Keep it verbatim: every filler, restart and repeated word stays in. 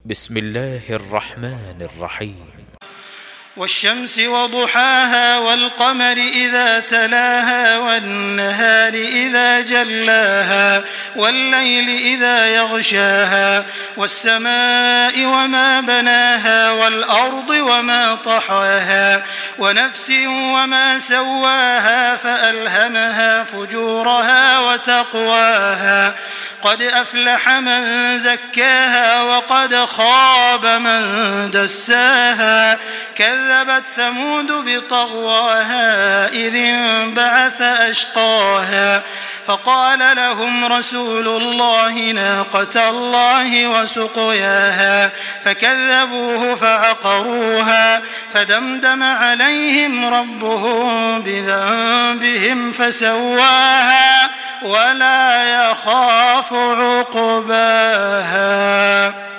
بسم الله الرحمن الرحيم. والشمس وضحاها والقمر إذا تلاها والنهار إذا جلاها والليل إذا يغشاها والسماء وما بناها والأرض وما طحاها ونفس وما سواها فألهمها فجورها وتقواها قد أفلح من زكاها وقد خاب من دساها كذبت ثمود بطغواها إذ انبعث أشقاها فقال لهم رسول الله ناقة الله وسقياها فكذبوه فعقروها فدمدم عليهم ربهم بذنبهم فسواها ولا يخاف عقباها.